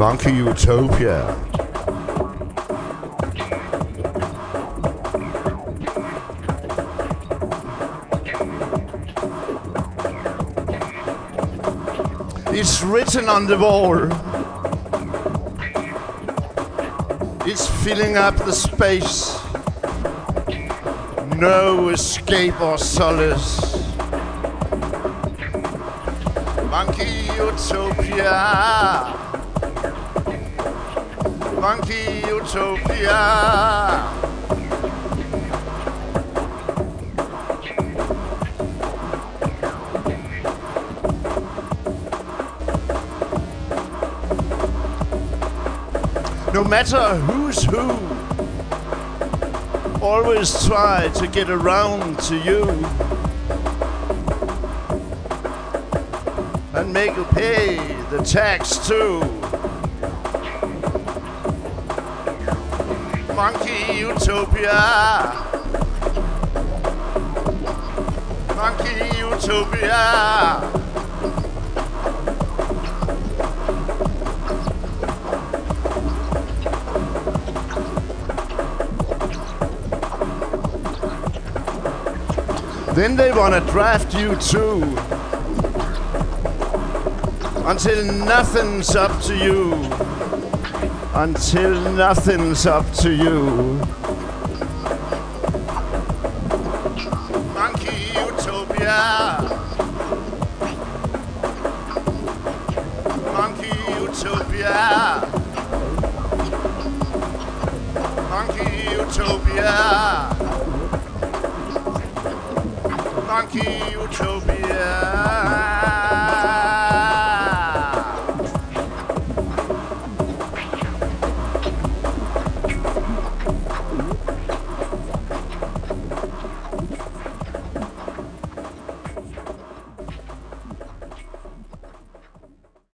Monkey Utopia. It's written on the wall. It's filling up the space. No escape or solace. Monkey Utopia. Monkey Utopia. No matter who's who, always try to get around to you and make you pay the tax too. Monkey Utopia. Monkey Utopia. Then they wanna draft you too, until nothing's up to you, until nothing's up to you. Monkey Utopia. Monkey Utopia. Monkey Utopia. Monkey Utopia.